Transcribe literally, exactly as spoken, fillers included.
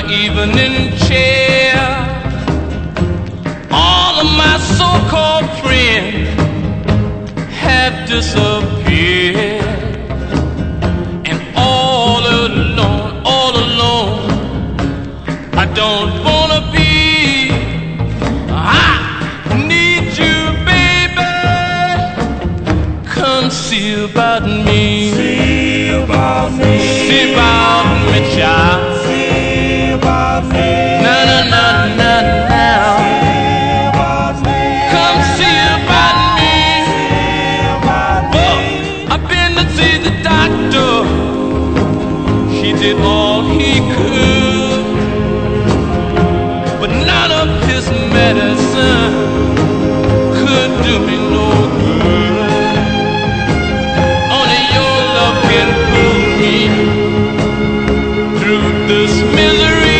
evening chair. All of my so-called friends have disappeared, and all alone, all alone, I don't wanna be. I need you, baby. Come see about me. See about me. See about me, child. See about me. Na na na na na. See about me. Come see about me. See about me. Oh, I've been to see the doctor. He did all he could, but none of his medicine could do me no good. Only your love can pull me through this misery.